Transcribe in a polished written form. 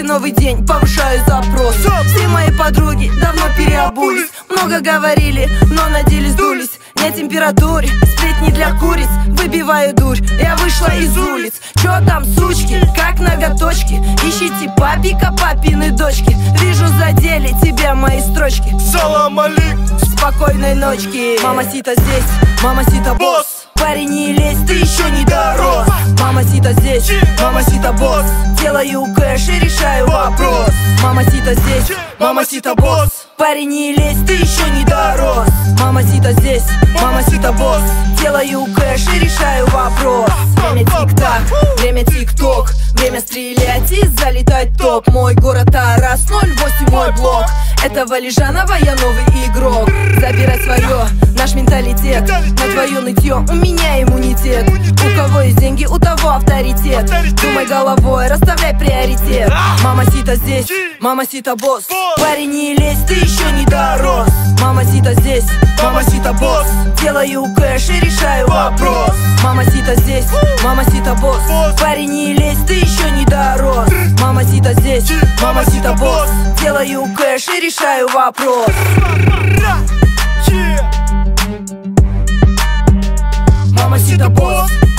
новый день, повышаю запрос. Все мои подруги давно переобулись, много говорили, но на деле сдулись. Не температуре, сплетни для куриц, выбиваю дурь, я вышла из улиц. Чё там, сучки, как ноготочки? Ищите папика, папины дочки. Вижу, задели тебя мои строчки. Салам алейкум, спокойной ночки. Мамасита здесь, мамасита босс. Парень, не лезь, ты еще не дорос. Мамасита здесь, мамасита босс. Делаю кэш и решаю вопрос. Мамасита здесь, мамасита босс. Парень, не лезь, ты еще не дорос. Мамасита здесь, мамасита босс. Делаю кэш и решаю вопрос. Время тик-так, время тик-ток. Время стрелять и залетать топ. Мой город Тарас, 08 мой блок. Это Валежанова, я новый игрок. Забирай свое, наш менталитет. На твое нытье у меня иммунитет. У кого есть деньги, у того авторитет. Думай головой, расставляй приоритет. Мамасита здесь, мамасита босс. Парень, не лезь, ты еще не дорос. Мамасита здесь, мамасита босс. Делаю кэш и решаю вопрос. Мамасита здесь, мамасита босс. Парень, не лезь, ты еще не дорос. Мамасита здесь, мамасита босс. Делаю кэш и решаю вопрос. Мамасита босс.